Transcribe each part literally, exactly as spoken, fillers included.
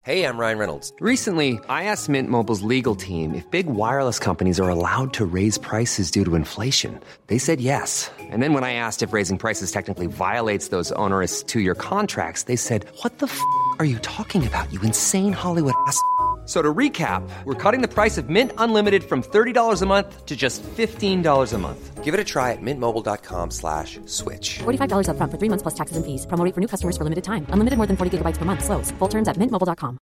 Hey, I'm Ryan Reynolds. Recently, I asked Mint Mobile's legal team if big wireless companies are allowed to raise prices due to inflation. They said yes. And then when I asked if raising prices technically violates those onerous two-year contracts, they said, what the f*** are you talking about, you insane Hollywood ass f- So to recap, we're cutting the price of Mint Unlimited from thirty dollars a month to just fifteen dollars a month. Give it a try at mintmobile.com slash switch. forty-five dollars up front for three months plus taxes and fees. Promo rate for new customers for limited time. Unlimited more than forty gigabytes per month. Slows full terms at mint mobile dot com.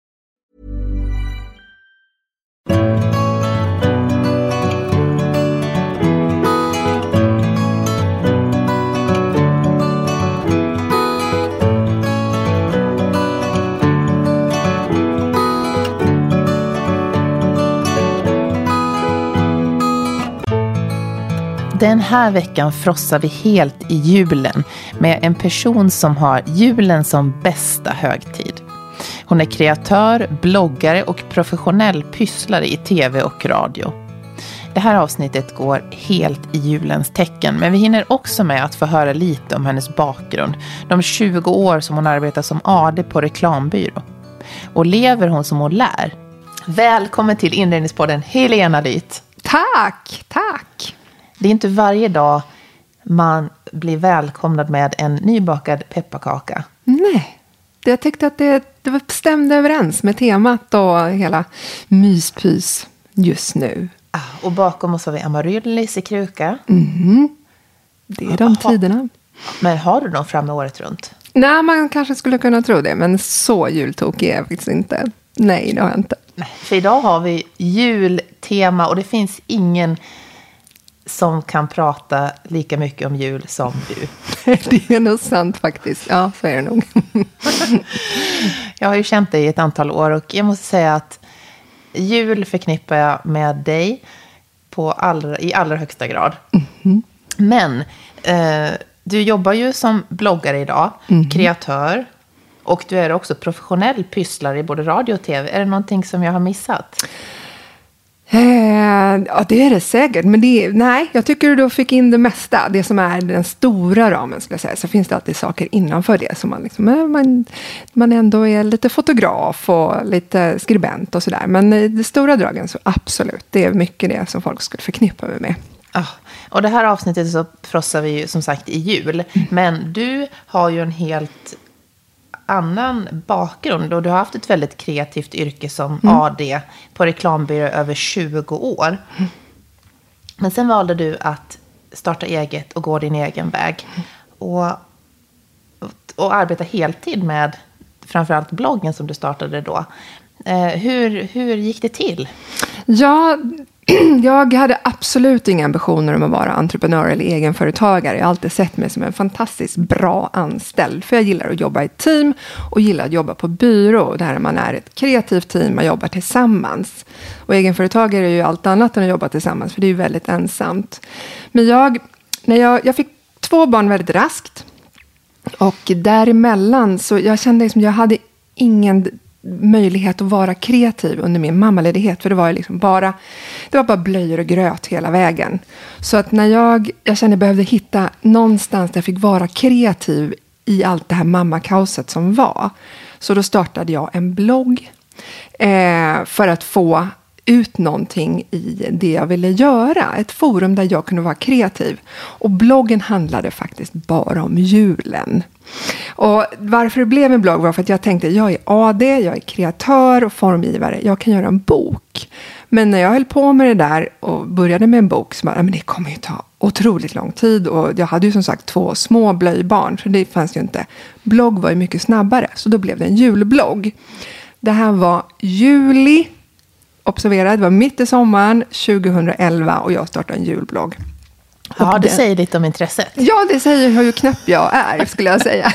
Den här veckan frossar vi helt i julen med en person som har julen som bästa högtid. Hon är kreatör, bloggare och professionell pysslare i tv och radio. Det här avsnittet går helt i julens tecken, men vi hinner också med att få höra lite om hennes bakgrund. De tjugo år som hon arbetar som A D på reklambyrå. Och lever hon som hon lär. Välkommen till Inredningspodden, Helena Lyth. Tack, tack. Det är inte varje dag man blir välkomnad med en nybakad pepparkaka. Nej, jag tyckte att det, det stämde överens med temat och hela myspys just nu. Ah, och bakom oss har vi amaryllis i kruka. Mm. Det är de ha, tiderna. Men har du dem framme året runt? Nej, man kanske skulle kunna tro det, men så jultokig är jag faktiskt inte. Nej, det har jag inte. Nej, för idag har vi jultema och det finns ingen som kan prata lika mycket om jul som du. Det är nog sant faktiskt. Ja, så är det nog. Jag har ju känt dig i ett antal år och jag måste säga att jul förknippar jag med dig på allra, i allra högsta grad. Mm-hmm. Men eh, du jobbar ju som bloggare idag, mm-hmm. kreatör och du är också professionell pysslare i både radio och tv. Är det någonting som jag har missat? Eh, ja, det är det säkert. Men det, nej, jag tycker du fick in det mesta. Det som är den stora ramen, skulle jag säga. Så finns det alltid saker innanför det. Som man, liksom, man, man ändå är lite fotograf och lite skribent och sådär. Men i det stora dragen så absolut. Det är mycket det som folk skulle förknippa mig med. Ah, och det här avsnittet så frossar vi ju som sagt i jul. Mm. Men du har ju en helt annan bakgrund och du har haft ett väldigt kreativt yrke som mm. A D på reklambyrå över tjugo år. Mm. Men sen valde du att starta eget och gå din egen väg och, och arbeta heltid med framförallt bloggen som du startade då. Eh, hur, hur gick det till? Ja, jag hade absolut inga ambitioner om att vara entreprenör eller egenföretagare. Jag har alltid sett mig som en fantastiskt bra anställd. För jag gillar att jobba i team och gillar att jobba på byrå. Där man är ett kreativt team, man jobbar tillsammans. Och egenföretagare är ju allt annat än att jobba tillsammans. För det är ju väldigt ensamt. Men jag, när jag, jag fick två barn väldigt raskt. Och däremellan så jag kände liksom jag hade ingen möjlighet att vara kreativ under min mammaledighet, för det var liksom bara det var bara blöjor och gröt hela vägen. Så att när jag jag kände jag behövde hitta någonstans där jag fick vara kreativ i allt det här mammakaoset som var, så då startade jag en blogg eh, för att få ut någonting i det jag ville göra. Ett forum där jag kunde vara kreativ. Och bloggen handlade faktiskt bara om julen. Och varför det blev en blogg var för att jag tänkte, jag är A D, jag är kreatör och formgivare. Jag kan göra en bok. Men när jag höll på med det där och började med en bok så bara, men det kommer ju ta otroligt lång tid. Och jag hade ju som sagt två små blöjbarn, så det fanns ju inte. Blogg var ju mycket snabbare, så då blev det en julblogg. Det här var juli. Observera, det var mitt i sommaren tjugohundraelva och jag startade en julblogg. Ja, och det den, säger lite om intresset. Ja, det säger hur knäpp jag är, skulle jag säga.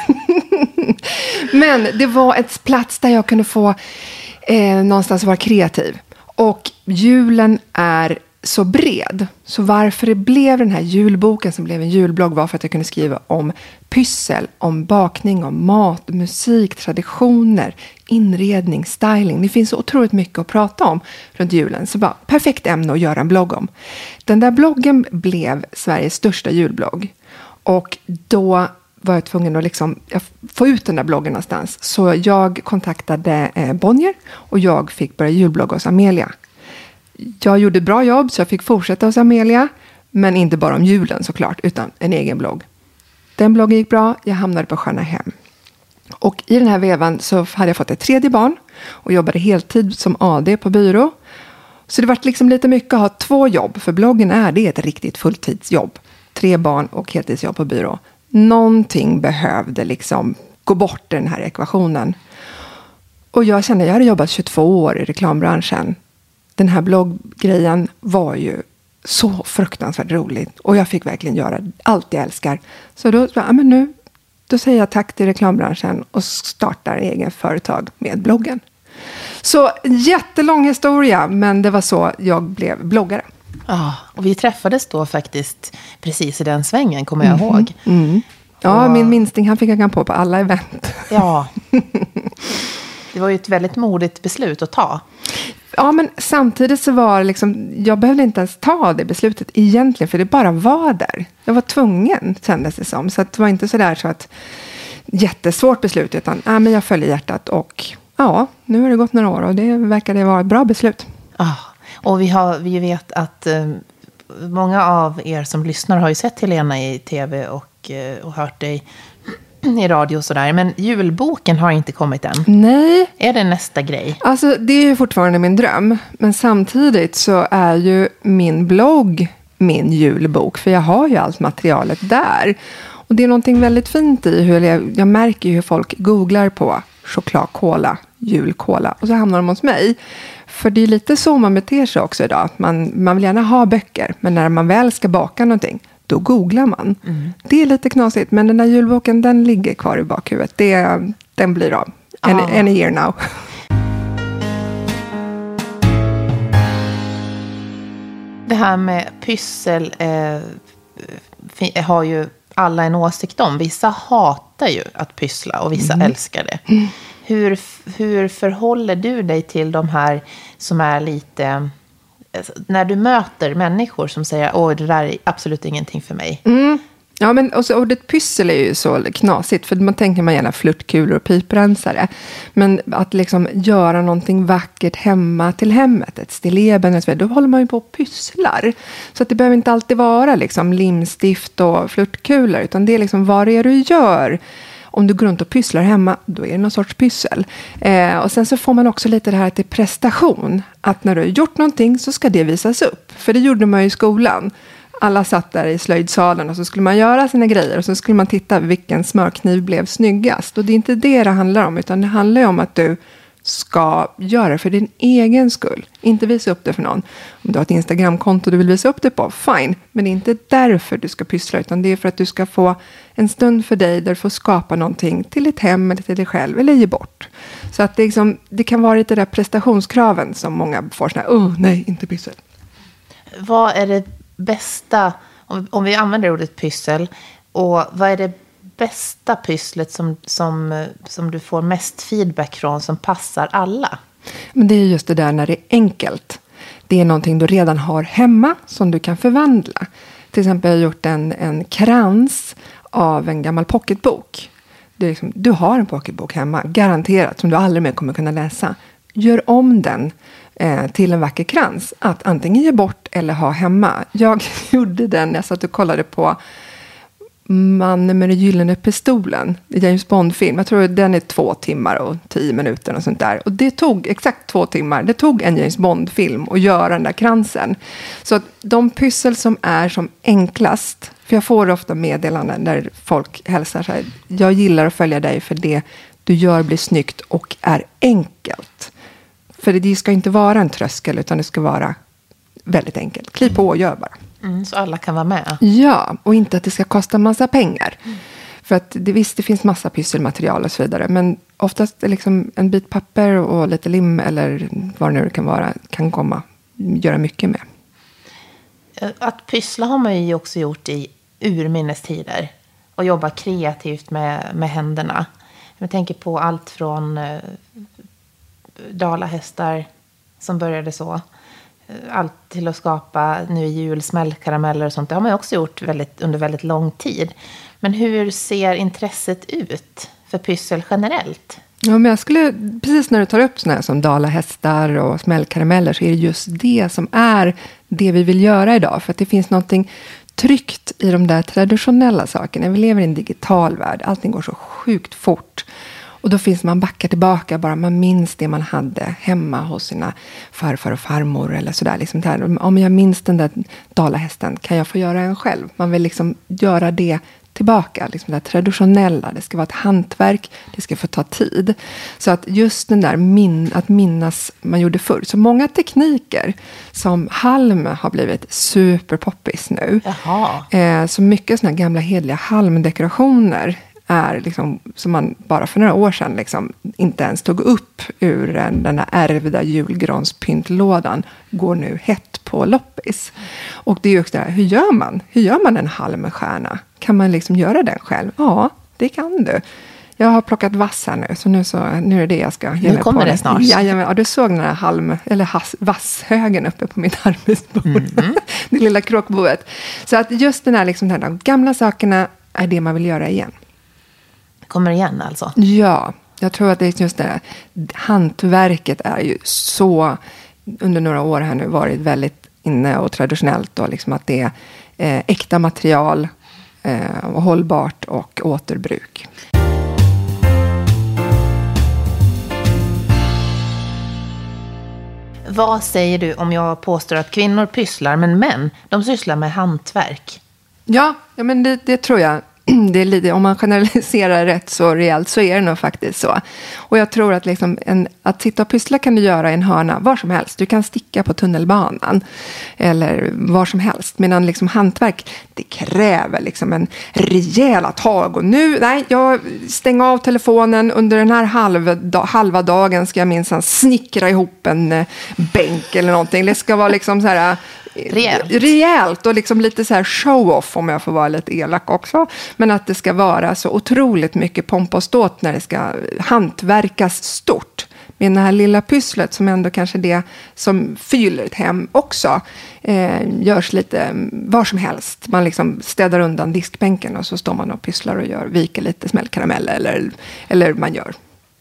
Men det var ett plats där jag kunde få eh, någonstans vara kreativ. Och julen är så bred. Så varför det blev den här julboken som blev en julblogg var för att jag kunde skriva om pyssel, om bakning, om mat, musik, traditioner, inredning, styling. Det finns så otroligt mycket att prata om runt julen. Så bara perfekt ämne att göra en blogg om. Den där bloggen blev Sveriges största julblogg. Och då var jag tvungen att liksom, jag få ut den där bloggen någonstans. Så jag kontaktade eh, Bonnier och jag fick börja julblogga hos Amelia. Jag gjorde bra jobb så jag fick fortsätta hos Amelia. Men inte bara om julen såklart, utan en egen blogg. Den bloggen gick bra, jag hamnade på Sköna Hem. Och i den här vevan så hade jag fått ett tredje barn och jobbade heltid som A D på byrå. Så det var liksom lite mycket att ha två jobb, för bloggen är det ett riktigt fulltidsjobb. Tre barn och heltidsjobb på byrå. Någonting behövde liksom gå bort i den här ekvationen. Och jag kände, jag hade jobbat tjugotvå år i reklambranschen. Den här blogggrejen var ju så fruktansvärt roligt. Och jag fick verkligen göra allt jag älskar. Så då, ja, men nu, då säger jag tack till reklambranschen och startar egen företag med bloggen. Så jättelång historia, men det var så jag blev bloggare. Ja, och vi träffades då faktiskt precis i den svängen, kommer jag Mm. ihåg. Mm. Ja, och, min minsting, han fick hänga på på alla event. Ja, det var ju ett väldigt modigt beslut att ta. Ja, men samtidigt så var det liksom, jag behövde inte ens ta det beslutet egentligen, för det bara var där. Jag var tvungen, kändes det som. Så att det var inte så där så att jättesvårt beslut, utan ja, men jag följde hjärtat och ja, nu har det gått några år och det verkade vara ett bra beslut. Ja, och vi, har, vi vet att eh, många av er som lyssnar har ju sett Helena i tv och, eh, och hört dig i radio och sådär. Men julboken har inte kommit än. Nej. Är det nästa grej? Alltså det är ju fortfarande min dröm. Men samtidigt så är ju min blogg min julbok. För jag har ju allt materialet där. Och det är någonting väldigt fint i hur jag, jag märker hur folk googlar på chokladkola, julkola. Och så hamnar de hos mig. För det är lite så man beter sig också idag. Att man, man vill gärna ha böcker. Men när man väl ska baka någonting, då googlar man. Mm. Det är lite knasigt. Men den där julboken, den ligger kvar i bakhuvudet. Det, den blir av. Any, ah. any year now. Det här med pyssel eh, har ju alla en åsikt om. Vissa hatar ju att pyssla och vissa mm. älskar det. Mm. Hur, hur förhåller du dig till de här som är lite... När du möter människor som säger åh, det där är absolut ingenting för mig. Mm. Ja, men också, ordet pyssel är ju så knasigt. För man tänker man gärna flörtkulor och piprensare. Men att liksom göra någonting vackert hemma till hemmet. Ett stilleben och så vidare. Då håller man ju på och pysslar. Så att det behöver inte alltid vara liksom limstift och flörtkulor. Utan det är liksom vad det är du gör. Om du går runt och pysslar hemma, då är det någon sorts pyssel. Eh, och sen så får man också lite det här till prestation. Att när du har gjort någonting så ska det visas upp. För det gjorde man ju i skolan. Alla satt där i slöjdsalen och så skulle man göra sina grejer. Och så skulle man titta vilken smörkniv blev snyggast. Och det är inte det det handlar om. Utan det handlar ju om att du ska göra för din egen skull. Inte visa upp det för någon. Om du har ett Instagramkonto du vill visa upp det på, fine. Men det är inte därför du ska pyssla. Utan det är för att du ska få en stund för dig där du får skapa någonting till ditt hem eller till dig själv. Eller ge bort. Så att det, liksom, det kan vara lite där prestationskraven som många får såna här, oh nej, inte pyssel. Vad är det bästa, om, om vi använder ordet pyssel, och vad är det bästa pysslet som, som, som du får mest feedback från, som passar alla? Men det är just det där när det är enkelt. Det är någonting du redan har hemma som du kan förvandla. Till exempel har jag gjort en, en krans av en gammal pocketbok. Det är liksom, du har en pocketbok hemma, garanterat, som du aldrig mer kommer kunna läsa. Gör om den eh, till en vacker krans. Att antingen ge bort eller ha hemma. Jag gjorde den, jag satt och kollade på Mannen med den gyllene pistolen, James Bond-film. Jag tror den är två timmar och tio minuter och sånt där. Och det tog exakt två timmar. Det tog en James Bond-film att göra den där kransen. Så att de pyssel som är som enklast, för jag får ofta meddelanden där folk hälsar så här, jag gillar att följa dig för det du gör blir snyggt och är enkelt. För det ska inte vara en tröskel utan det ska vara väldigt enkelt. Kliv på och gör bara. Mm, så alla kan vara med. Ja, och inte att det ska kosta massa pengar. Mm. För att det, visst, det finns massa pysselmaterial och så vidare. Men oftast är liksom en bit papper och lite lim eller vad det nu kan vara, kan komma göra mycket med. Att pyssla har man ju också gjort i urminnes tider. Och jobba kreativt med, med händerna. Jag tänker på allt från eh, dalahästar som började så. allt till att skapa nu i jul smällkarameller och sånt. Det har man ju också gjort väldigt, under väldigt lång tid. Men hur ser intresset ut för pyssel generellt? Ja, men jag skulle, precis när du tar upp såna här som dalahästar och smällkarameller, så är det just det som är det vi vill göra idag. För att det finns någonting tryggt i de där traditionella sakerna. Vi lever i en digital värld. Allting går så sjukt fort. Och då finns man backar tillbaka, bara man minns det man hade hemma hos sina farfar och farmor eller sådär. Liksom där. Om jag minns den där dalahästen, kan jag få göra en själv? Man vill liksom göra det tillbaka, liksom det traditionella. Det ska vara ett hantverk, det ska få ta tid. Så att just den där min, att minnas man gjorde förr. Så många tekniker som halm har blivit superpoppis nu. Jaha. Eh, så mycket såna gamla hedliga halmdekorationer är liksom, som man bara för några år sedan liksom inte ens tog upp ur den, den där ärvda julgranspyntlådan, går nu hett på loppis. Och det är ju också det här, hur gör man? Hur gör man en halmstjärna? Kan man liksom göra den själv? Ja, det kan du. Jag har plockat vass här nu, så nu, så, nu är det det jag ska ge nu mig kommer på. Det snart. Ja, ja, ja, du såg den här halm, eller has, vasshögen uppe på mitt arbetsbord. Mm. Det lilla kråkboet. Så att just den här, liksom, den här de gamla sakerna är det man vill göra igen. Kommer igen alltså? Ja, jag tror att det är just det här. Hantverket är ju så under några år här nu varit väldigt inne och traditionellt. Och liksom att det är eh, äkta material eh, och hållbart och återbruk. Vad säger du om jag påstår att kvinnor pysslar, men män, de sysslar med hantverk? Ja, ja men det, det tror jag. Det är lite, om man generaliserar rätt så rejält så är det nog faktiskt så. Och jag tror att, liksom en, att sitta och pyssla kan du göra i en hörna var som helst. Du kan sticka på tunnelbanan eller var som helst. Medan liksom hantverk, det kräver liksom en rejäla tag. Och nu, nej, jag stänger av telefonen under den här halva, halva dagen ska jag minsann snickra ihop en bänk eller någonting. Det ska vara liksom så här... Rejält. Rejält och liksom lite så här show-off, om jag får vara lite elak också. Men att det ska vara så otroligt mycket pomp och ståt när det ska hantverkas stort. Men det här lilla pysslet som ändå kanske det som fyller ett hem också eh, görs lite var som helst. Man liksom städar undan diskbänken och så står man och pysslar och gör, viker lite smällkaramell eller, eller man gör.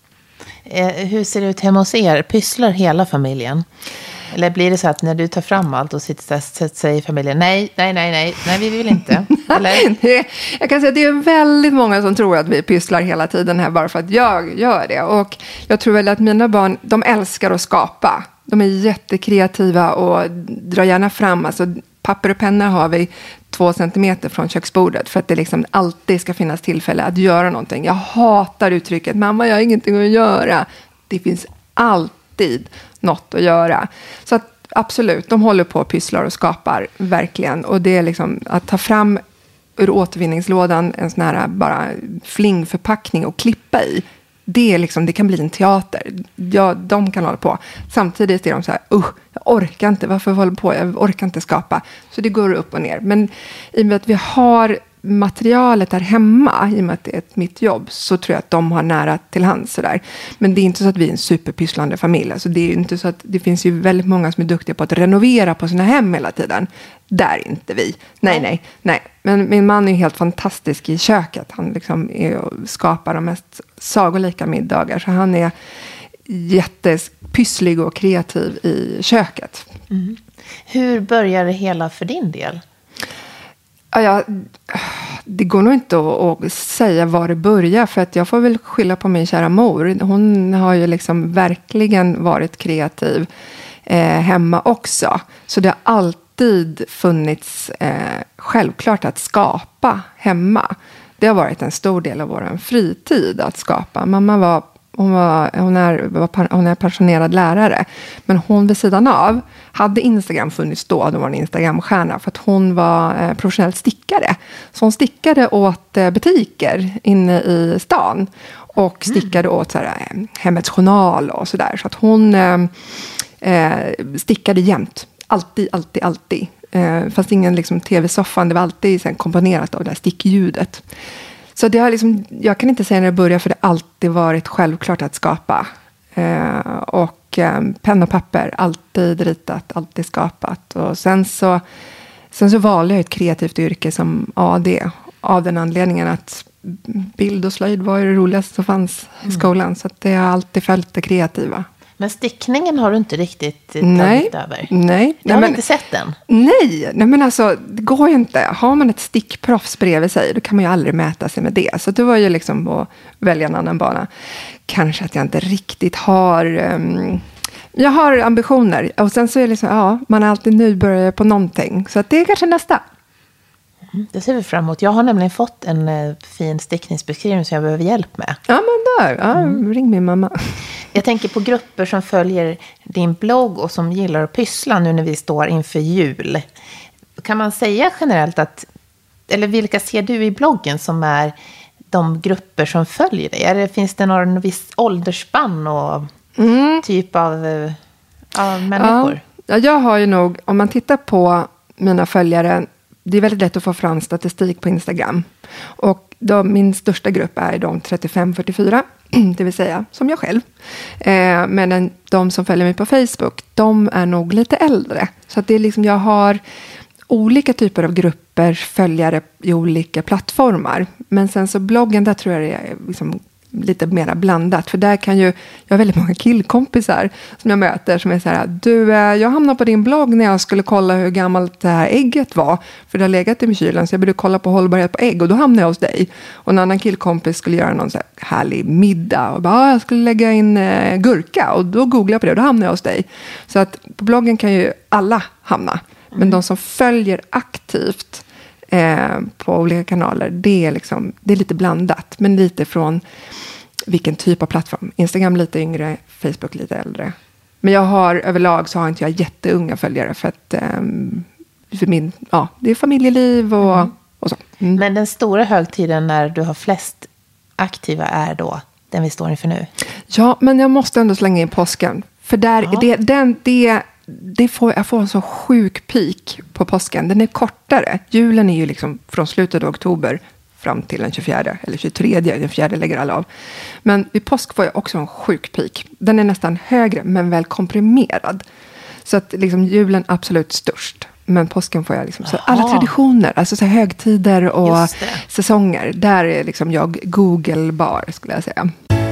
Eh, hur ser det ut hemma hos er? Pysslar hela familjen? Eller blir det så att när du tar fram allt och sitter så säger familjen nej, nej, nej, nej, nej, vi vill inte? Eller? Jag kan säga att det är väldigt många som tror att vi pysslar hela tiden här bara för att jag gör det. Och jag tror väl att mina barn, de älskar att skapa. De är jättekreativa och drar gärna fram. Alltså, papper och penna har vi två centimeter från köksbordet för att det liksom alltid ska finnas tillfälle att göra någonting. Jag hatar uttrycket, mamma jag har ingenting att göra. Det finns alltid något att göra. Så att absolut, de håller på och pysslar och skapar verkligen. Och det är liksom att ta fram ur återvinningslådan en sån här bara flingförpackning och klippa i. Det är liksom, det kan bli en teater. Ja, de kan hålla på. Samtidigt är de så här, uh, jag orkar inte, varför håller på? Jag orkar inte skapa. Så det går upp och ner. Men i och med att vi har materialet där hemma, i och med att det är ett mitt jobb, så tror jag att de har nära till hands sådär. Men det är inte så att vi är en superpysslande familj. Alltså det är ju inte så att det finns ju väldigt många som är duktiga på att renovera på sina hem hela tiden. Där är inte vi. Nej, nej, nej. Men min man är ju helt fantastisk i köket. Han liksom är och skapar de mest sagolika middagar. Så han är jättepysslig och kreativ i köket. Mm. Hur börjar det hela för din del? Ja, jag, det går nog inte att, att säga var det börjar, för att jag får väl skylla på min kära mor. Hon har ju liksom verkligen varit kreativ eh, hemma också. Så det har alltid funnits eh, självklart att skapa hemma. Det har varit en stor del av vår fritid att skapa. Mamma var Hon, var, hon, är, hon är pensionerad lärare. Men hon vid sidan av hade Instagram funnits då. Hon var en Instagram-stjärna. För att hon var eh, professionell stickare. Så hon stickade åt eh, butiker inne i stan. Och stickade mm. åt så här, eh, Hemmets Journal och sådär. Så att hon eh, eh, stickade jämt. Alltid, alltid, alltid. Eh, fast ingen liksom, tv-soffan. Det var alltid sen, komponerat av det här stickljudet. Så det har liksom, jag kan inte säga när det börjar, för det har alltid varit självklart att skapa. Eh, och och eh, penna och papper. Alltid ritat, alltid skapat. Och sen så, sen så valde jag ett kreativt yrke som A D. Av den anledningen att bild och slöjd var ju det roligaste som fanns i skolan. Så att det har alltid följt det kreativa. Men stickningen har du inte riktigt tagit nej, över? Nej. Jag har men, inte sett den. Nej, nej, men alltså det går ju inte. Har man ett stickproffs bredvid sig, då kan man ju aldrig mäta sig med det. Så det var ju liksom att välja en annan bana. Kanske att jag inte riktigt har... Um, jag har ambitioner. Och sen så är det liksom, ja, man är alltid nybörjare på någonting. Så att det är kanske nästa. Mm, det ser vi fram emot. Jag har nämligen fått en uh, fin stickningsbeskrivning som jag behöver hjälp med. Ja, men där. Ja, mm. Ring min mamma. Jag tänker på grupper som följer din blogg och som gillar att pyssla nu när vi står inför jul. Kan man säga generellt att, eller vilka ser du i bloggen som är de grupper som följer dig? Eller finns det någon viss åldersspann och mm. typ av, av människor? Ja, jag har ju nog, om man tittar på mina följare, det är väldigt lätt att få fram statistik på Instagram. Och då, min största grupp är de trettiofem till fyrtiofyra, det vill säga som jag själv. Eh, men den, de som följer mig på Facebook, de är nog lite äldre. Så att det är liksom, jag har olika typer av grupper, följare i olika plattformar. Men sen så bloggen, där tror jag det är liksom lite mer blandat. För där kan ju, jag har väldigt många killkompisar som jag möter som är så här, du, jag hamnade på din blogg när jag skulle kolla hur gammalt det här ägget var. För det har legat i kylen, så jag började kolla på hållbarhet på ägg och då hamnade jag hos dig. Och en annan killkompis skulle göra någon så här härlig middag och bara, jag skulle lägga in eh, gurka och då googlade jag på det och då hamnade jag hos dig. Så att på bloggen kan ju alla hamna. Men mm. de som följer aktivt Eh, på olika kanaler, det är, liksom, det är lite blandat, men lite från vilken typ av plattform. Instagram lite yngre, Facebook lite äldre. Men jag har överlag så har inte jag jätteunga följare för att eh, för min, ja, det är familjeliv och, mm. och så. Mm. Men den stora högtiden när du har flest aktiva är då den vi står inför nu? Ja, men jag måste ändå slänga in påsken. För där, ja. det, den, det Det får, jag får en så sjuk peak på påsken. Den är kortare. Julen är ju liksom från slutet av oktober fram till den tjugofjärde. Eller tjugotredje, den fjärde lägger alla av. Men vid påsk får jag också en sjuk peak. Den är nästan högre men väl komprimerad. Så att liksom julen är absolut störst. Men påsken får jag liksom så alla traditioner. Alltså så högtider och säsonger. Där är liksom jag Google-bar skulle jag säga.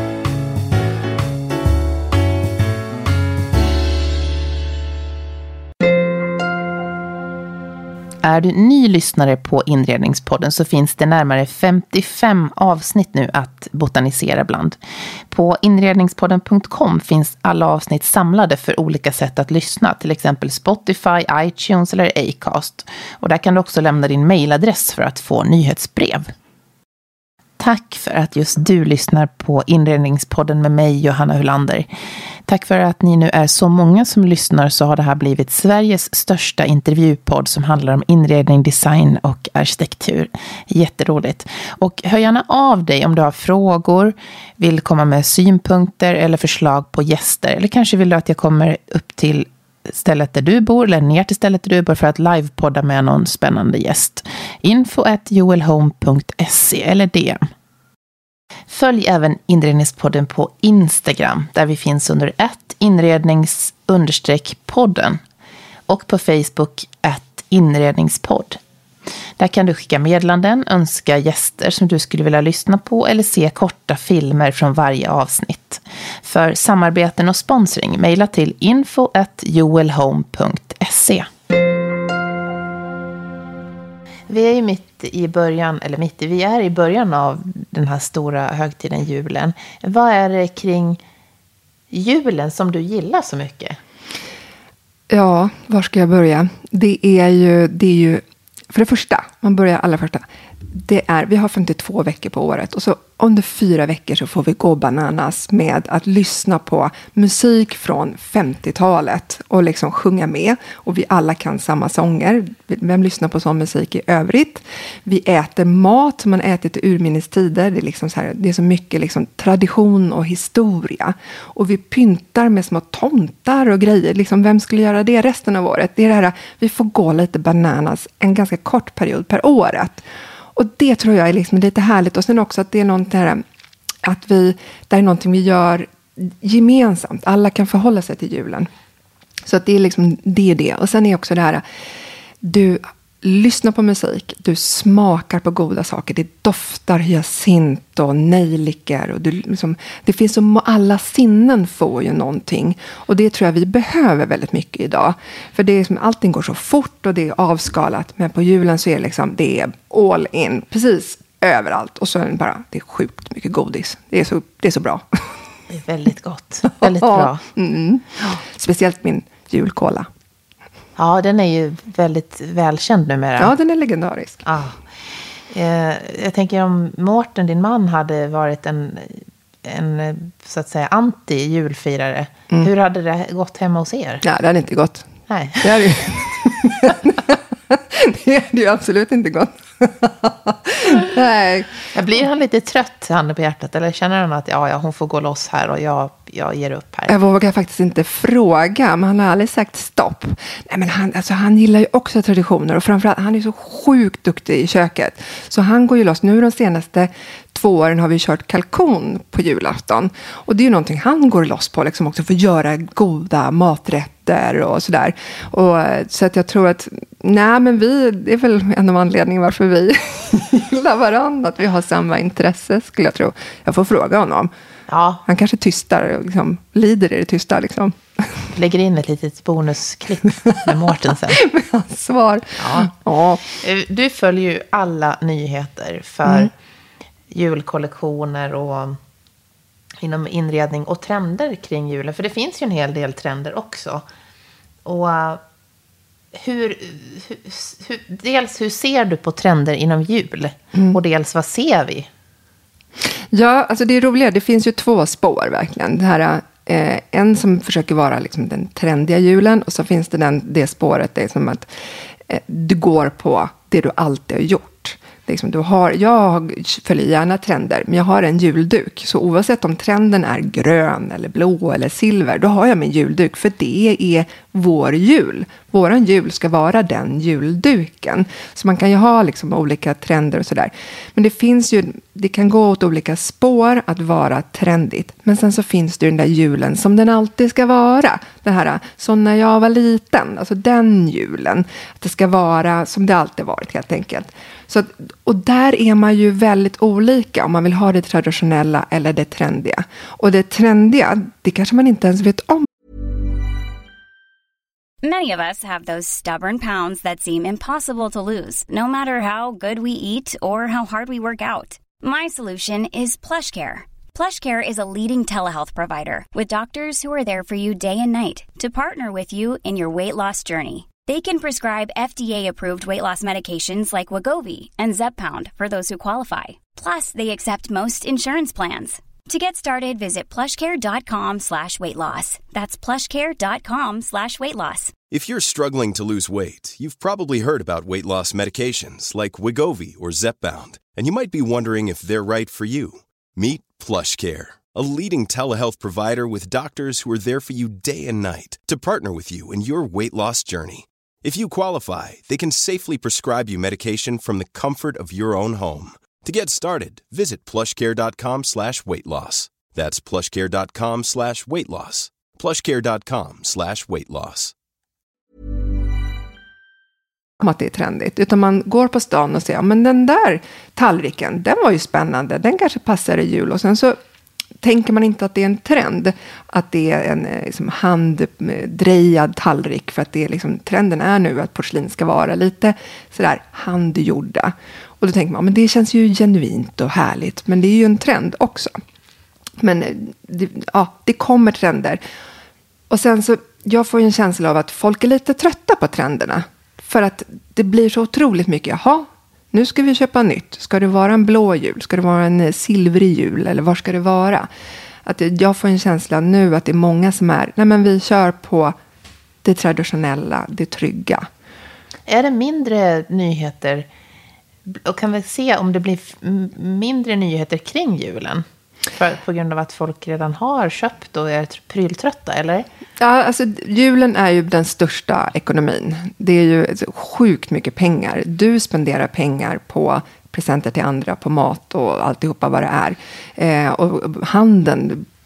Är du ny lyssnare på Inredningspodden så finns det närmare femtiofem avsnitt nu att botanisera bland. På inredningspodden punkt com finns alla avsnitt samlade för olika sätt att lyssna, till exempel Spotify, iTunes eller Acast. Och där kan du också lämna din mejladress för att få nyhetsbrev. Tack för att just du lyssnar på Inredningspodden med mig, Johanna Hulander. Tack för att ni nu är så många som lyssnar, så har det här blivit Sveriges största intervjupodd som handlar om inredning, design och arkitektur. Jätteroligt. Och hör gärna av dig om du har frågor, vill komma med synpunkter eller förslag på gäster. Eller kanske vill du att jag kommer upp till stället där du bor eller ner till stället där du bor för att livepodda med någon spännande gäst. info at joelhome punkt se eller D M. Följ även Inredningspodden på Instagram där vi finns under ett inrednings understreck podden och på Facebook ett inredningspodd. Där kan du skicka meddelanden, önska gäster som du skulle vilja lyssna på eller se korta filmer från varje avsnitt. För samarbeten och sponsring, mejla till info at joelhome punkt se. Vi är ju mitt i början, eller mitt i, vi är i början av den här stora högtiden julen. Vad är det kring julen som du gillar så mycket? Ja, var ska jag börja? Det är ju, det är ju för det första, man börjar allra första. Det är, vi har femtiotvå veckor på året och så under fyra veckor så får vi gå bananas med att lyssna på musik från femtiotalet och liksom sjunga med. Och vi alla kan samma sånger. Vem lyssnar på sån musik i övrigt? Vi äter mat som man ätit i urminnes tider. Det är, liksom så här, det är så mycket liksom tradition och historia. Och vi pyntar med små tomtar och grejer. Liksom, vem skulle göra det resten av året? Det är det här, vi får gå lite bananas en ganska kort period per året. Och det tror jag är liksom lite härligt. Och sen också att det är något där, att vi, det är någonting vi gör gemensamt. Alla kan förhålla sig till julen. Så att det är liksom det är det. Och sen är också det här, du lyssnar på musik, du smakar på goda saker, det doftar hyacint och nejlikor och du liksom, det finns så, alla sinnen får ju någonting, och det tror jag vi behöver väldigt mycket idag, för det är som, allting går så fort och det är avskalat, men på julen så är det liksom, det är all in, precis överallt, och så är det bara, det är sjukt mycket godis, det är så, det är så bra. Det är väldigt gott, väldigt bra. Mm. Speciellt min julkola. Ja, den är ju väldigt välkänd numera. Ja, den är legendarisk. Ja. Eh, jag tänker om Mårten, din man, hade varit en, en så att säga anti-julfirare. Mm. Hur hade det gått hemma hos er? Ja, det hade inte gått. Nej. Det hade ju, det hade ju absolut inte gått. Nej. Blir han lite trött, handen på hjärtat? Eller känner han att ja, ja, hon får gå loss här och jag, jag ger upp här? Jag vågar faktiskt inte fråga, men han har aldrig sagt stopp. Nej, men han, alltså, han gillar ju också traditioner, och framförallt, han är så sjukt duktig i köket. Så han går ju loss. Nu de senaste två åren har vi kört kalkon på julafton. Och det är ju någonting han går loss på, liksom också för att göra goda maträtter och sådär. Och, så att jag tror att, nej men vi, det är väl en av anledningarna varför vi gillar varandra, att vi har samma intresse, skulle jag tro. Jag får fråga honom. Ja. Han kanske tystar, liksom, lider i det tysta. Liksom. Lägger in ett litet bonusklipp med Mårten sen. Med hans svar. Ja. Ja. Du följer ju alla nyheter för mm. julkollektioner och inom inredning och trender kring julen. För det finns ju en hel del trender också. Och hur, hur, hur dels hur ser du på trender inom jul? Mm. Och dels vad ser vi? Ja, alltså det är roligt. Det finns ju två spår verkligen. Det här, eh, en som försöker vara liksom den trendiga julen, och så finns det den, det spåret, det är som att eh, du går på det du alltid har gjort. Liksom, du har, jag följer gärna trender, men jag har en julduk. Så oavsett om trenden är grön eller blå eller silver, då har jag min julduk. För det är vår jul. Våran jul ska vara den julduken. Så man kan ju ha liksom olika trender och sådär. Men det finns ju, det kan gå åt olika spår att vara trendigt. Men sen så finns det den där julen som den alltid ska vara. Det här, som när jag var liten. Alltså den julen. Att det ska vara som det alltid varit, helt enkelt. Så, och där är man ju väldigt olika om man vill ha det traditionella eller det trendiga. Och det trendiga, det kanske man inte ens vet om. Many of us have those stubborn pounds that seem impossible to lose, no matter how good we eat or how hard we work out. My solution is PlushCare. PlushCare is a leading telehealth provider with doctors who are there for you day and night to partner with you in your weight loss journey. They can prescribe F D A-approved weight loss medications like Wegovy and Zepbound for those who qualify. Plus, they accept most insurance plans. To get started, visit plushcare.com slash weight loss. That's plushcare.com slash weight loss. If you're struggling to lose weight, you've probably heard about weight loss medications like Wegovy or Zepbound, and you might be wondering if they're right for you. Meet PlushCare, a leading telehealth provider with doctors who are there for you day and night to partner with you in your weight loss journey. If you qualify, they can safely prescribe you medication from the comfort of your own home. To get started, visit plushcare.com slash weight loss. That's plushcare.com slash weight loss. plushcare.com slash weight loss. Att det är trendigt, utan man går på stan och säger, men den där tallriken, den var ju spännande, den kanske passar i jul, och sen så tänker man inte att det är en trend, att det är en liksom, handdrejad tallrik, för att det är liksom, trenden är nu att porslin ska vara lite sådär handgjorda. Och då tänker man, men det känns ju genuint och härligt, men det är ju en trend också. Men det, ja, det kommer trender. Och sen så, jag får ju en känsla av att folk är lite trötta på trenderna. För att det blir så otroligt mycket, jaha, nu ska vi köpa nytt. Ska det vara en blå jul? Ska det vara en silvrig jul? Eller var ska det vara? Att jag får en känsla nu att det är många som är, nej men vi kör på det traditionella, det trygga. Är det mindre nyheter, och kan vi se om det blir mindre nyheter kring julen? För, på grund av att folk redan har köpt och är pryltrötta, eller? Ja, alltså julen är ju den största ekonomin. Det är ju sjukt mycket pengar. Du spenderar pengar på presenter till andra, på mat och alltihopa vad det är. Eh, och handeln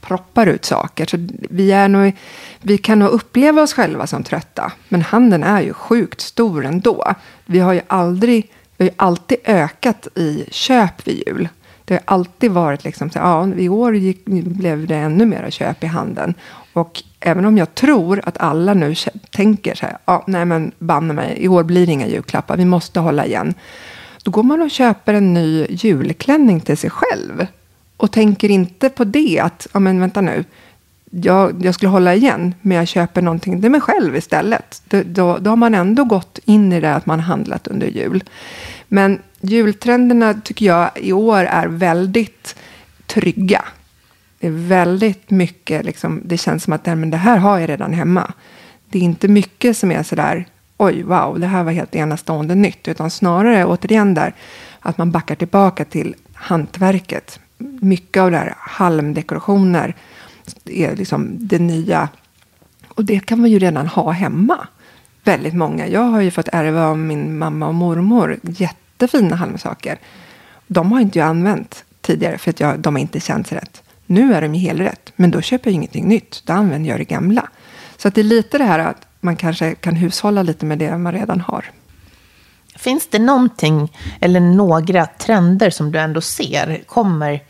proppar ut saker. Så vi, är nog, vi kan nog uppleva oss själva som trötta. Men handeln är ju sjukt stor ändå. Vi har ju aldrig, vi har ju alltid ökat i köp vid jul. Det har alltid varit liksom så, ja, i år gick, blev det ännu mer köp i handeln. Och även om jag tror att alla nu tänker så här, ja, nej men banne mig, i år blir det inga julklappar, vi måste hålla igen. Då går man och köper en ny julklänning till sig själv. Och tänker inte på det att, ja men vänta nu, jag, jag skulle hålla igen, men jag köper någonting till mig själv istället. Då, då, då har man ändå gått in i det att man handlat under jul. Men jultrenderna tycker jag i år är väldigt trygga. Det är väldigt mycket, liksom, det känns som att men det här har jag redan hemma. Det är inte mycket som är sådär, oj wow, det här var helt enastående nytt. Utan snarare återigen där att man backar tillbaka till hantverket. Mycket av det här halmdekorationer är liksom det nya. Och det kan man ju redan ha hemma. Väldigt många. Jag har ju fått ärva av min mamma och mormor jättefina halmsaker. De har inte jag använt tidigare för att jag, de har inte känts rätt. Nu är de ju helt rätt. Men då köper jag ingenting nytt. Då använder jag det gamla. Så att det är lite det här att man kanske kan hushålla lite med det man redan har. Finns det någonting eller några trender som du ändå ser kommer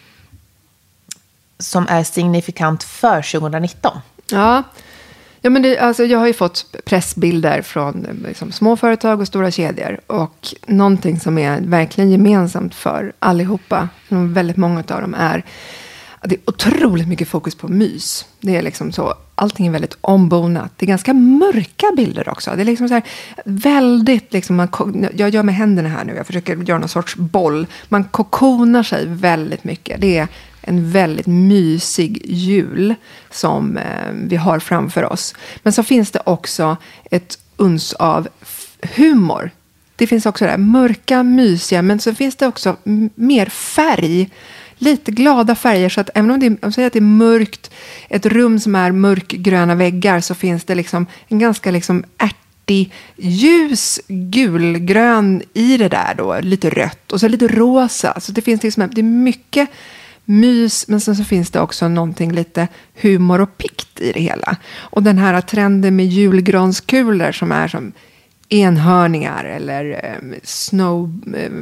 som är signifikant för tjugonitton? Ja, ja men det, alltså jag har ju fått pressbilder från liksom, små företag och stora kedjor. Och någonting som är verkligen gemensamt för allihopa, väldigt många av dem, är att det är otroligt mycket fokus på mys. Det är liksom så, allting är väldigt ombonat. Det är ganska mörka bilder också. Det är liksom så här väldigt, liksom, man, jag gör med händerna här nu, jag försöker göra någon sorts boll. Man kokonar sig väldigt mycket. Det är en väldigt mysig jul som eh, vi har framför oss. Men så finns det också ett uns av humor. Det finns också det här mörka, mysiga, men så finns det också m- mer färg. Lite glada färger, så att även om det är, om säger att det är mörkt, ett rum som är mörkgröna väggar, så finns det liksom en ganska liksom ärtig, ljus gulgrön i det där då, lite rött och så lite rosa. Så det finns liksom, det är mycket mys, men sen så finns det också någonting lite humor och pikt i det hela. Och den här trenden med julgranskulor som är som enhörningar eller eh, snow, eh,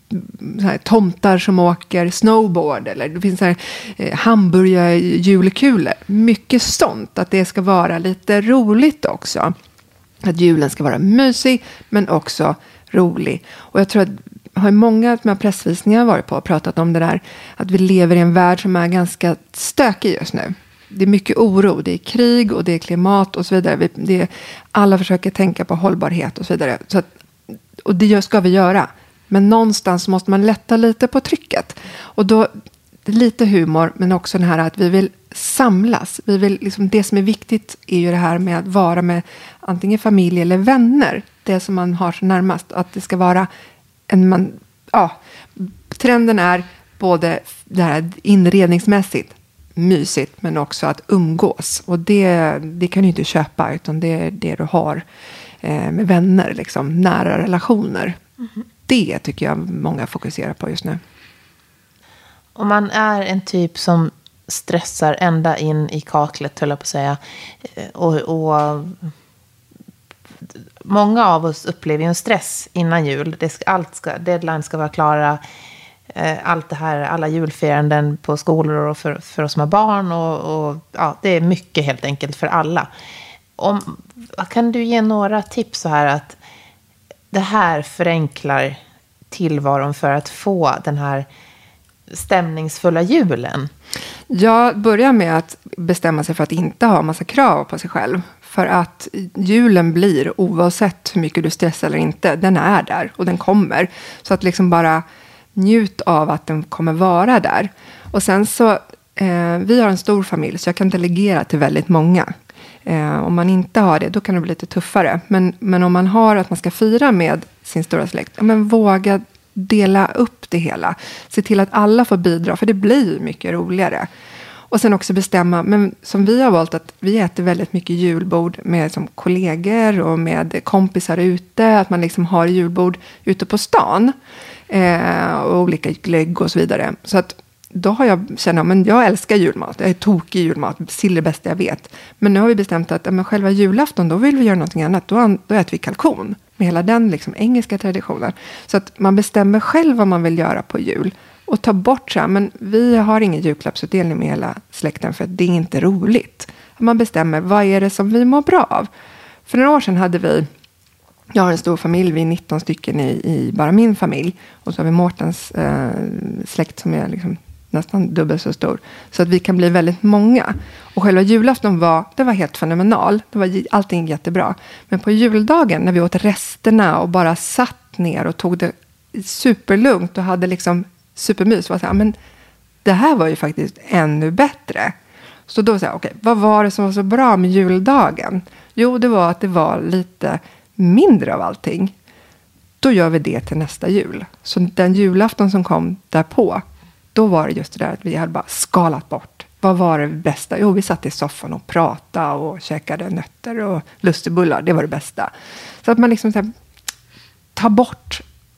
så här, tomtar som åker snowboard, eller det finns så här eh, hamburgerjulkulor. Mycket sånt, att det ska vara lite roligt också. Att julen ska vara mysig men också rolig. Och jag tror att har många med pressvisningar varit på och pratat om det där, att vi lever i en värld som är ganska stökig just nu. Det är mycket oro, det är krig och det är klimat och så vidare. Vi, det är, alla försöker tänka på hållbarhet och så vidare. Så att, och det ska vi göra. Men någonstans måste man lätta lite på trycket. Och då, lite humor, men också den här att vi vill samlas. Vi vill, liksom, det som är viktigt är ju det här med att vara med antingen familj eller vänner. Det som man har så närmast. Att det ska vara en... Man, ja, trenden är både det här inredningsmässigt mysigt, men också att umgås. Och det, det kan du inte köpa, utan det är det du har eh, med vänner, liksom, nära relationer. Mm-hmm. Det tycker jag många fokuserar på just nu. Om man är en typ som stressar ända in i kaklet, höll jag på att säga, och, och många av oss upplever en stress innan jul. Det ska, allt ska, deadline ska vara klara. Allt det här, alla julfiranden på skolor och för, för oss med barn. Och, och, ja, det är mycket helt enkelt för alla. Om, kan du ge några tips så här att det här förenklar tillvaron för att få den här stämningsfulla julen? Jag börjar med att bestämma sig för att inte ha massa krav på sig själv. För att julen blir, oavsett hur mycket du stressar eller inte, den är där och den kommer. Så att liksom bara njut av att den kommer vara där. Och sen så, eh, vi har en stor familj så jag kan delegera till väldigt många. Eh, om man inte har det, då kan det bli lite tuffare. Men, men om man har att man ska fira med sin stora släkt, ja, men våga dela upp det hela. Se till att alla får bidra, för det blir mycket roligare. Och sen också bestämma, men som vi har valt att vi äter väldigt mycket julbord med som kollegor och med kompisar ute. Att man liksom har julbord ute på stan. Eh, och olika glögg och så vidare. Så att då har jag känner men jag älskar julmat. Jag är tokig i julmat. Sill är det bästa jag vet. Men nu har vi bestämt att men själva julafton, då vill vi göra någonting annat. Då, då äter vi kalkon. Med hela den liksom, engelska traditionen. Så att man bestämmer själv vad man vill göra på jul. Och ta bort så här, men vi har ingen julklappsutdelning med hela släkten. För att det är inte roligt. Man bestämmer, vad är det som vi mår bra av? För några år sedan hade vi... Jag har en stor familj, vi är nitton stycken i, i bara min familj. Och så har vi Mårtens eh, släkt som är liksom nästan dubbelt så stor. Så att vi kan bli väldigt många. Och själva julafton var, det var helt fenomenal. Det var allting jättebra. Men på juldagen när vi åt resterna och bara satt ner och tog det superlugnt och hade liksom supermys. Var så här, men det här var ju faktiskt ännu bättre. Så då sa jag, okej, okay, vad var det som var så bra med juldagen? Jo, det var att det var lite... mindre av allting, då gör vi det till nästa jul. Så den julafton som kom därpå, då var det just det där att vi hade bara skalat bort. Vad var det bästa? Jo, vi satt i soffan och pratade och käkade nötter och lustigullar. Det var det bästa. Så att man liksom så här, tar bort,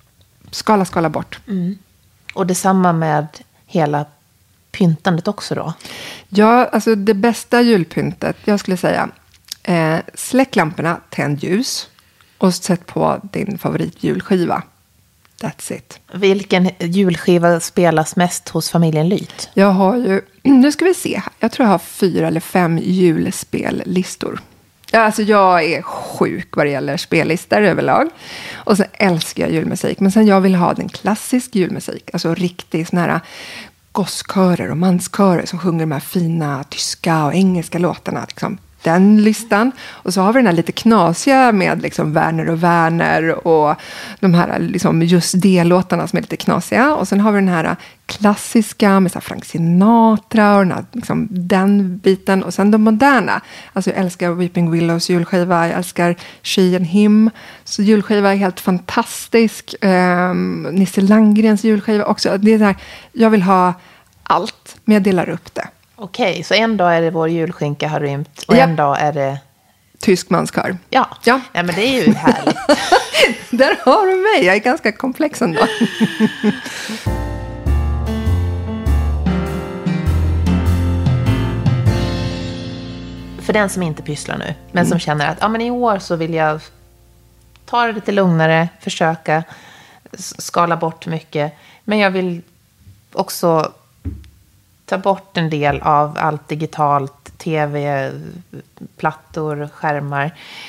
skala, skala bort. Mm. Och detsamma med hela pyntandet också då? Ja, alltså det bästa julpyntet, jag skulle säga, eh, släck lamporna, tänd ljus. Och sätt på din favoritjulskiva. That's it. Vilken julskiva spelas mest hos familjen Lyth? Jag har ju, nu ska vi se. Jag tror jag har fyra eller fem julspellistor. Ja, alltså jag är sjuk vad det gäller spellistor överlag. Och så älskar jag julmusik. Men sen jag vill ha den klassisk julmusik. Alltså riktigt sån här gosskörer och manskörer som sjunger de här fina tyska och engelska låtarna liksom. Den listan. Och så har vi den här lite knasiga med liksom Werner och Werner och de här liksom just det-låtarna som är lite knasiga. Och sen har vi den här klassiska med så här Frank Sinatra och den, här, liksom, den biten. Och sen de moderna. Alltså jag älskar Weeping Willows julskiva. Jag älskar She and Him. Så julskiva är helt fantastisk. Um, Nisse Landgrens julskiva också. Det är så här, jag vill ha allt, men jag delar upp det. Okej, så en dag är det vår julskinka har rymt och ja. en dag är det... Tysk manskör. Ja, ja. ja men det är ju härligt. Där har du mig, jag är ganska komplex ändå. För den som inte pysslar nu, men mm. som känner att ja, men i år så vill jag ta det lite lugnare, försöka skala bort mycket. Men jag vill också... ta bort en del av allt digitalt, tv, plattor, skärmar.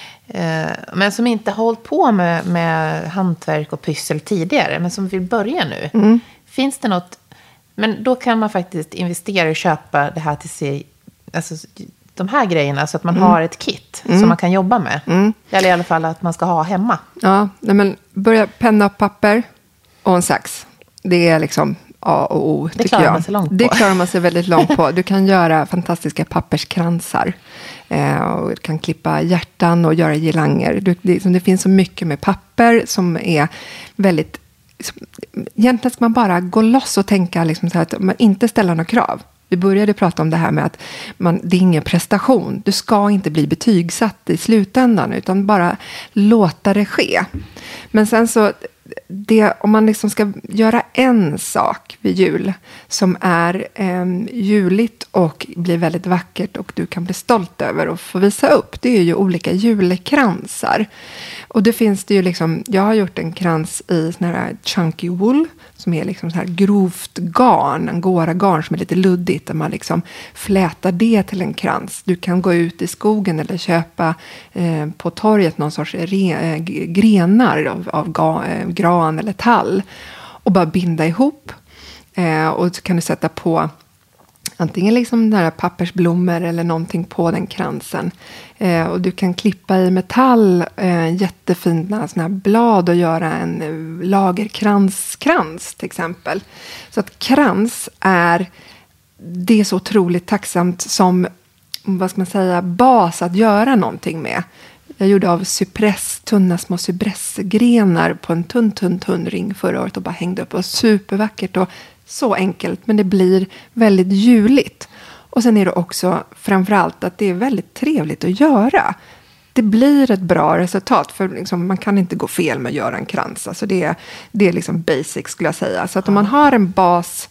Eh, men som inte har hållit på med, med hantverk och pyssel tidigare. Men som vill börja nu. Mm. Finns det något... Men då kan man faktiskt investera och köpa det här till sig. Alltså de här grejerna. Så att man mm. har ett kit mm. som man kan jobba med. Mm. Eller i alla fall att man ska ha hemma. Ja, men börja penna och papper och en sax. Det är liksom... A och O, det klarar man sig långt på. Det klarar man sig väldigt långt på. Du kan göra fantastiska papperskransar. Eh, och du kan klippa hjärtan och göra girlanger. Du, det, det finns så mycket med papper som är väldigt... Egentligen ska man bara gå loss och tänka liksom så här att man inte ställer några krav. Vi började prata om det här med att man, det är ingen prestation. Du ska inte bli betygsatt i slutändan utan bara låta det ske. Men sen så... Det, om man liksom ska göra en sak vid jul som är eh, juligt och blir väldigt vackert och du kan bli stolt över och få visa upp, det är ju olika julkransar. Och det finns det ju liksom, jag har gjort en krans i sån här chunky wool som är liksom så här grovt garn, angora garn som är lite luddigt där man liksom flätar det till en krans. Du kan gå ut i skogen eller köpa eh, på torget någon sorts re, eh, grenar av, av ga, eh, gran eller tall och bara binda ihop. Eh, och så kan du sätta på antingen liksom där pappersblommor eller någonting på den kransen. Eh, och du kan klippa i metall eh, jättefina såna här blad och göra en eh, lagerkranskrans till exempel. Så att krans är, det är så otroligt tacksamt som, vad ska man säga, bas att göra någonting med. Jag gjorde av cypress, tunna små cypressgrenar på en tunn, tunn, tunn ring förra året och bara hängde upp. Och supervackert och så enkelt, men det blir väldigt juligt. Och sen är det också framförallt att det är väldigt trevligt att göra. Det blir ett bra resultat, för liksom, man kan inte gå fel med att göra en krans. Alltså det, är, det är liksom basic skulle jag säga. Så att om man har en bas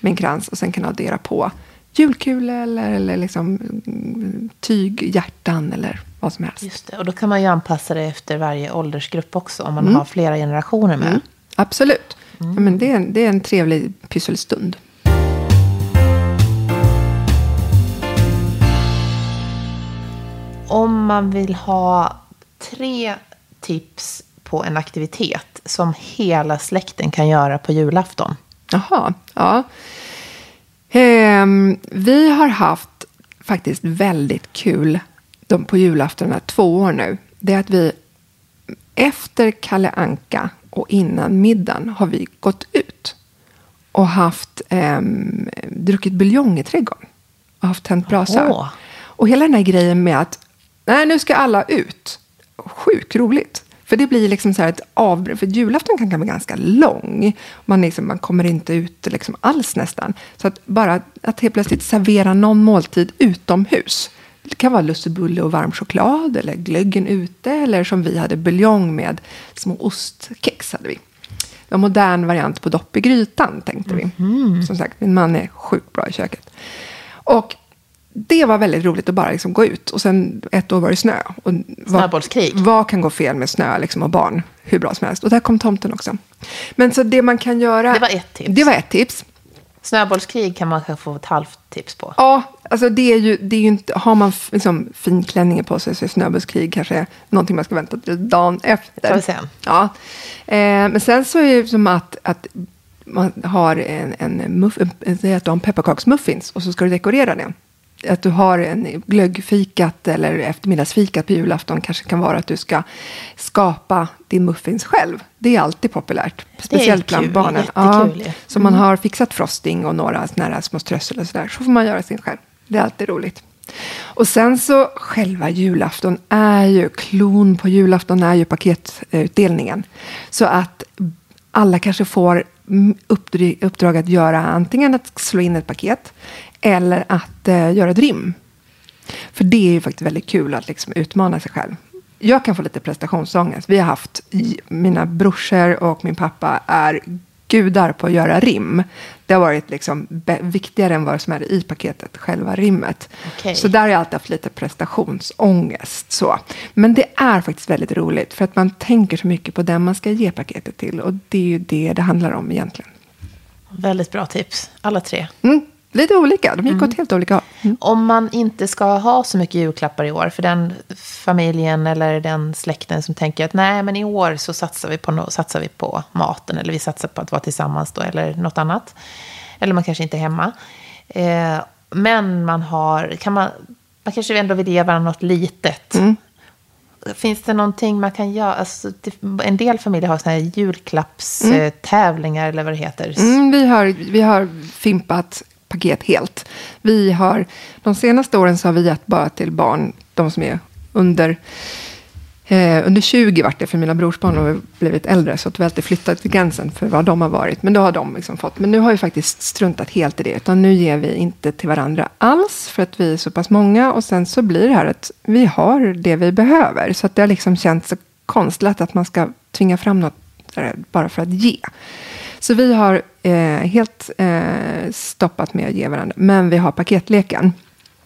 med en krans och sen kan addera på julkulor eller, eller liksom tyghjärtan eller vad som helst. Just det, och då kan man ju anpassa det efter varje åldersgrupp också om man Mm. har flera generationer med. Mm. Absolut. Mm. Ja, men det, är en, det är en trevlig pysselstund. Om man vill ha tre tips på en aktivitet som hela släkten kan göra på julafton. Jaha, ja. Ehm, vi har haft faktiskt väldigt kul de på julafton två år nu. Det är att vi efter Kalle Anka och innan middagen har vi gått ut och haft ehm, druckit buljong i trädgården och haft tänt brasa. Åh. Och hela den här grejen med att nej, nu ska alla ut. Sjukt roligt. För det blir liksom så här ett avbrott. För julafton kan, kan vara ganska lång. Man, liksom, man kommer inte ut liksom alls nästan. Så att bara att helt plötsligt servera någon måltid utomhus. Det kan vara lussebulle och varm choklad. Eller glöggen ute. Eller som vi hade buljong med små ostkex hade vi. En modern variant på dopp i grytan tänkte vi. Mm. Som sagt, min man är sjukt bra i köket. Och det var väldigt roligt att bara liksom gå ut. Och sen ett år var det snö. Och Snöbollskrig. Vad, vad kan gå fel med snö liksom, och barn? Hur bra som helst. Och där kom tomten också. Men så det man kan göra... Det var ett tips. Det var ett tips. Snöbollskrig kan man kanske få ett halvt tips på. Ja, alltså det är ju, det är ju inte... Har man liksom fin klänning på sig så är snöbollskrig kanske någonting man ska vänta till dagen efter. Får vi se. Ja. Eh, men sen så är det som att... att man har en, en, muff, en, att du har en pepparkaksmuffins och så ska du dekorera den. Att du har en glöggfikat eller eftermiddagsfikat på julafton kanske kan vara att du ska skapa din muffins själv. Det är alltid populärt. Speciellt bland kul, barnen. Jättekul. Ja, så man har fixat frosting och några såna här små strössel och sådär. Så får man göra sin själv. Det är alltid roligt. Och sen så själva julafton är ju, klon på julafton är ju paketutdelningen. Så att alla kanske får uppdrag att göra antingen att slå in ett paket eller att eh, göra ett rim. För det är ju faktiskt väldigt kul att liksom utmana sig själv. Jag kan få lite prestationsångest. Vi har haft, mina brorsor och min pappa är gudar på att göra rim. Det har varit liksom be- viktigare än vad som är i paketet, själva rimmet. Okay. Så där har jag alltid haft lite prestationsångest. Så. Men det är faktiskt väldigt roligt för att man tänker så mycket på den man ska ge paketet till. Och det är ju det det handlar om egentligen. Väldigt bra tips, alla tre. Mm. Lite olika, de gick mm. åt helt olika. Mm. Om man inte ska ha så mycket julklappar i år, för den familjen eller den släkten som tänker att nej, men i år så satsar vi på, no- satsar vi på maten, eller vi satsar på att vara tillsammans då, eller något annat. Eller man kanske inte är hemma. Eh, men man har, kan man, man kanske ändå vill ge varandra något litet. Mm. Finns det någonting man kan göra? Alltså, en del familjer har såna här julklappstävlingar, mm. eller vad det heter. Mm, vi har, vi har fimpat paket helt. Vi har, de senaste åren så har vi gett bara till barn, de som är under, eh, under tjugo vart det, för mina brorsbarn har blivit äldre, så att vi alltid flyttat till gränsen för vad de har varit. Men då har de liksom fått. Men nu har vi faktiskt struntat helt i det, utan nu ger vi inte till varandra alls, för att vi är så pass många, och sen så blir det här att vi har det vi behöver. Så att det har liksom känts så konstlat att man ska tvinga fram något bara för att ge. Så vi har eh, helt eh, stoppat med att ge varandra. Men vi har paketleken.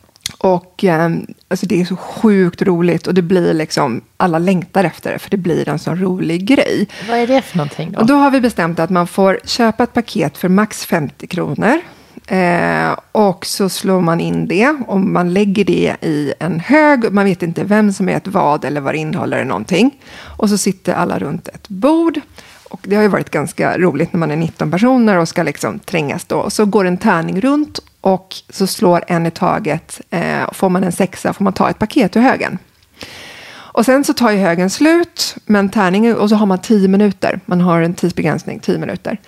Och eh, alltså det är så sjukt roligt. Och det blir liksom, alla längtar efter det. För det blir en sån rolig grej. Vad är det för någonting då? Och då har vi bestämt att man får köpa ett paket för max femtio kronor. Eh, och så slår man in det. Och man lägger det i en hög. Man vet inte vem som är ett vad eller vad det innehåller någonting. Och så sitter alla runt ett bord. Och det har ju varit ganska roligt när man är nitton personer och ska liksom trängas då. Och så går en tärning runt och så slår en i taget. Eh, får man en sexa får man ta ett paket ur högen. Och sen så tar ju högen slut, men tärningen, och så har man tio minuter. Man har en tidsbegränsning, tio minuter.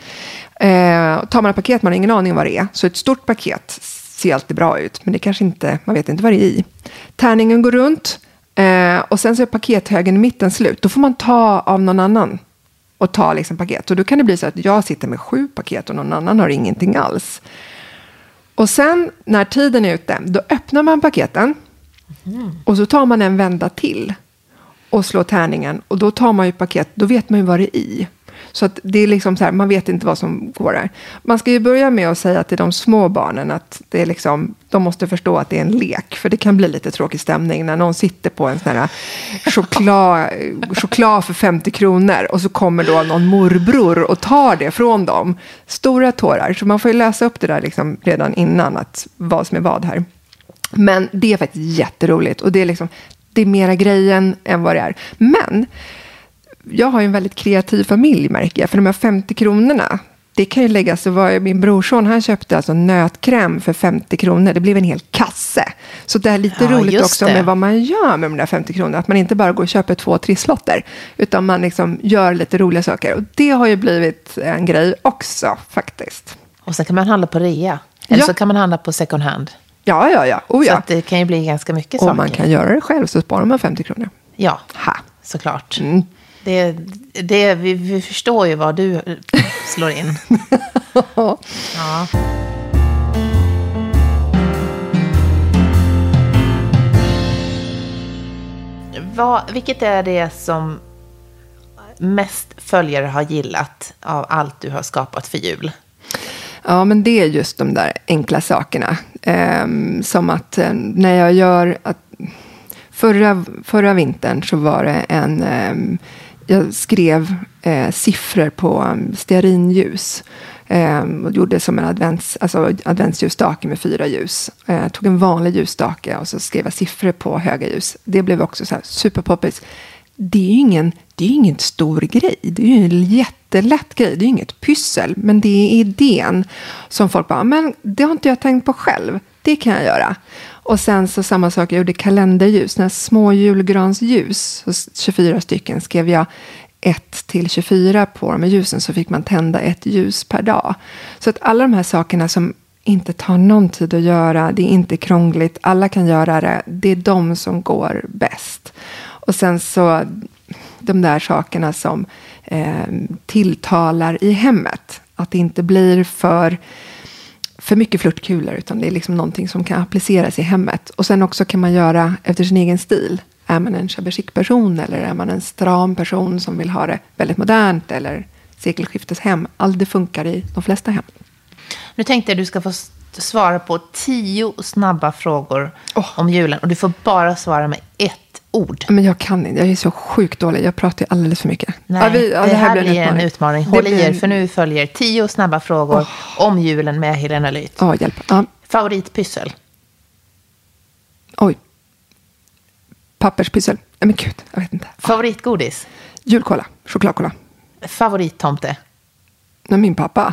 Eh, tar man ett paket, man har ingen aning om vad det är. Så ett stort paket ser alltid bra ut, men det kanske inte, man vet inte vad det är i. Tärningen går runt eh, och sen så är pakethögen i mitten slut. Då får man ta av någon annan och ta liksom paket. Och då kan det bli så att jag sitter med sju paket och någon annan har ingenting alls. Och sen när tiden är ute, då öppnar man paketen. Mm. Och så tar man en vända till och slår tärningen. Och då tar man ju paket, då vet man ju vad det är i. Så att det är liksom så här, man vet inte vad som går där. Man ska ju börja med att säga till de små barnen att det är liksom, de måste förstå att det är en lek. För det kan bli lite tråkig stämning när någon sitter på en sån här choklad, choklad för femtio kronor och så kommer då någon morbror och tar det från dem. Stora tårar. Så man får ju läsa upp det där liksom redan innan att vad som är vad här. Men det är faktiskt jätteroligt och det är liksom, det är mera grejen än vad det är. Men jag har ju en väldigt kreativ familj, märker jag. För de här femtio kronorna, det kan ju läggas, så var min brorson, han köpte alltså nötkräm för femtio kronor. Det blev en hel kasse. Så det är lite ja, roligt också det. med vad man gör med de där femtio kronorna. Att man inte bara går och köper två trisslotter, utan man liksom gör lite roliga saker. Och det har ju blivit en grej också, faktiskt. Och sen kan man handla på rea. Eller ja. så kan man handla på second hand. Ja, ja, ja. Oh, ja. Så att det kan ju bli ganska mycket och saker. Om man kan göra det själv så sparar man femtio kronor. Ja, ha. Såklart. Mm. Det, det, vi, vi förstår ju vad du slår in. Ja. Vad, vilket är det som mest följare har gillat av allt du har skapat för jul? Ja, men det är just de där enkla sakerna. Ehm, som att eh, när jag gör... Att, förra, förra vintern så var det en... Eh, jag skrev eh, siffror på um, stearinljus. Eh, och gjorde som en advents, alltså adventsljusstake med fyra ljus. Eh, jag tog en vanlig ljusstake och så skrev jag siffror på höga ljus. Det blev också så här superpoppis. Det är ju ingen, det är ingen stor grej. Det är ju en jättelätt grej. Det är ju inget pyssel. Men det är idén som folk bara, men det har inte jag tänkt på själv. Det kan jag göra. Och sen så samma sak, jag gjorde kalenderljus. När små julgransljus, tjugofyra stycken, skrev jag ett till tjugofyra på de här ljusen, så fick man tända ett ljus per dag. Så att alla de här sakerna som inte tar någon tid att göra, det är inte krångligt, alla kan göra det, det är de som går bäst. Och sen så de där sakerna som eh, tilltalar i hemmet. Att det inte blir för, för mycket flörtkulor, utan det är liksom någonting som kan appliceras i hemmet. Och sen också kan man göra efter sin egen stil. Är man en chabashik-person eller är man en stram person som vill ha det väldigt modernt eller sekelskifteshem? Allt det funkar i de flesta hem. Nu tänkte jag att du ska få svara på tio snabba frågor oh. om julen. Och du får bara svara med ett ord. Men jag kan inte. Jag är så sjukt dålig. Jag pratar ju alldeles för mycket. Nej, ja, vi, ja, det, det här blir en utmaning. En utmaning. Håll i er, för nu följer tio snabba frågor oh. om julen med Helena Lyth. Ja, oh, hjälp. Ja. Favoritpyssel? Oj. Papperspyssel. Nej, men gud, jag vet inte. Favoritgodis? Julkola. Chokladkola. Favorittomte? Nej, min pappa.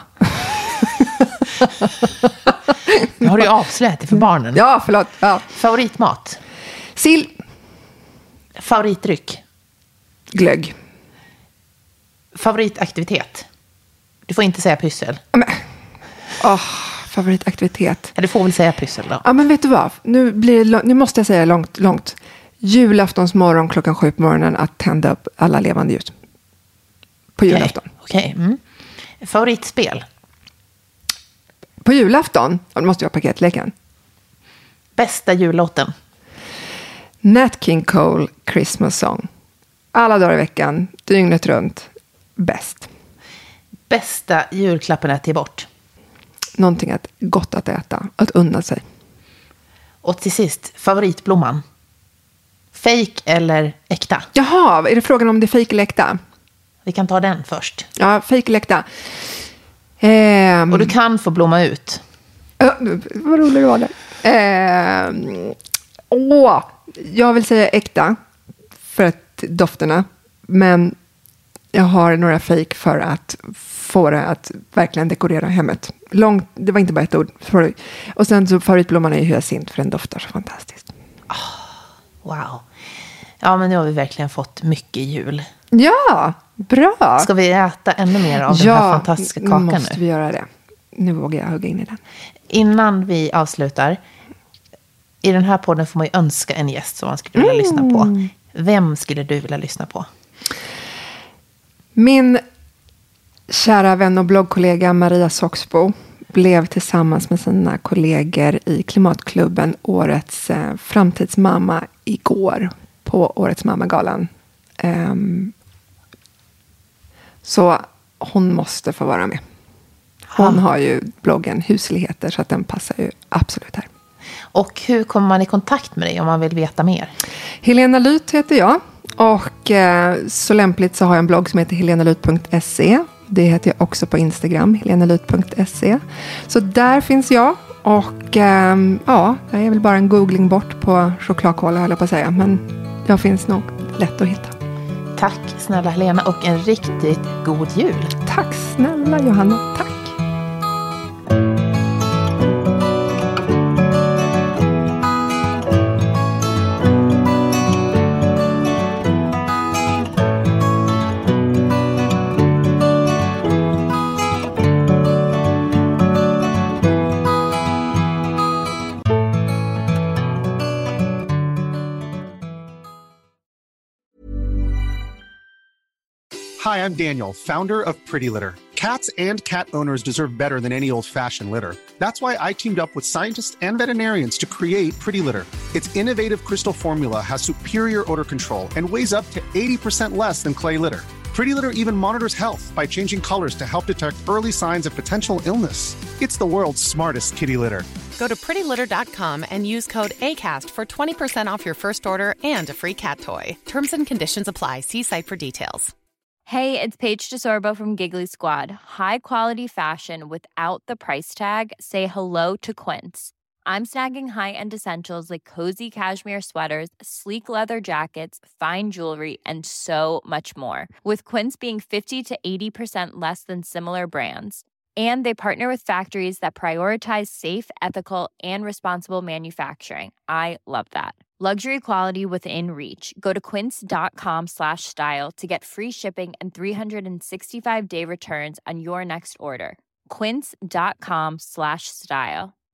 Nu har du ju avslöjat det för barnen. Ja, förlåt. Ja. Favoritmat? Sill. Favoritdryck? Glögg. Favoritaktivitet? Du får inte säga pyssel. Men, oh, favoritaktivitet. Ja, du får väl säga pyssel då. Ja, men vet du vad? Nu, blir det, nu måste jag säga långt, långt. Julaftons morgon klockan sju på morgonen att tända upp alla levande ljus. På okay. julafton. Okej. Okay. Mm. Favoritspel? På julafton? Ja, då måste jag ha paketleken. Bästa jullåten? Nat King Cole, Christmas Song. Alla dagar i veckan, dygnet runt. Bäst. Bästa julklappen att ge bort? Någonting att, gott att äta, att unna sig. Och till sist, favoritblomman? Fake eller äkta? Jaha, är det frågan om det är fake eller äkta? Vi kan ta den först. Ja, fake eller äkta. Ehm, Och du kan få blomma ut. Äh, vad roligt det var det. Ehm, åh, jag vill säga äkta. För att dofterna. Men jag har några fake för att få det att verkligen dekorera hemmet. Långt, det var inte bara ett ord. Och sen så favoritblomman är ju hyacint, för den doftar så fantastiskt. Oh, wow. Ja, men nu har vi verkligen fått mycket jul. Ja, bra. Ska vi äta ännu mer av ja, den här fantastiska kakan nu? Ja, måste vi göra det. Nu vågar jag hugga in i den. Innan vi avslutar, i den här podden får man ju önska en gäst som man skulle vilja mm. lyssna på. Vem skulle du vilja lyssna på? Min kära vän och bloggkollega Maria Soxbo blev tillsammans med sina kollegor i Klimatklubben årets eh, framtidsmamma igår på årets mammagalan. Um, så hon måste få vara med. Hon har ju bloggen Husligheter, så att den passar ju absolut här. Och hur kommer man i kontakt med dig om man vill veta mer? Helena Lyth heter jag. Och eh, så lämpligt så har jag en blogg som heter helena lyth punkt se. Det heter jag också på Instagram, helena lyth punkt se. Så där finns jag. Och eh, ja, jag är väl bara en googling bort på chokladkola, höll jag på att säga. Men jag finns nog lätt att hitta. Tack snälla Helena, och en riktigt god jul. Tack snälla Johanna, tack. Hi, I'm Daniel, founder of Pretty Litter. Cats and cat owners deserve better than any old-fashioned litter. That's why I teamed up with scientists and veterinarians to create Pretty Litter. Its innovative crystal formula has superior odor control and weighs up to eighty percent less than clay litter. Pretty Litter even monitors health by changing colors to help detect early signs of potential illness. It's the world's smartest kitty litter. Go to pretty litter dot com and use code ACAST for twenty percent off your first order and a free cat toy. Terms and conditions apply. See site for details. Hey, it's Paige DeSorbo from Giggly Squad. High quality fashion without the price tag. Say hello to Quince. I'm snagging high-end essentials like cozy cashmere sweaters, sleek leather jackets, fine jewelry, and so much more. With Quince being fifty to eighty percent less than similar brands. And they partner with factories that prioritize safe, ethical, and responsible manufacturing. I love that. Luxury quality within reach. Go to quince.com slash style to get free shipping and three sixty-five day returns on your next order. Quince.com slash style.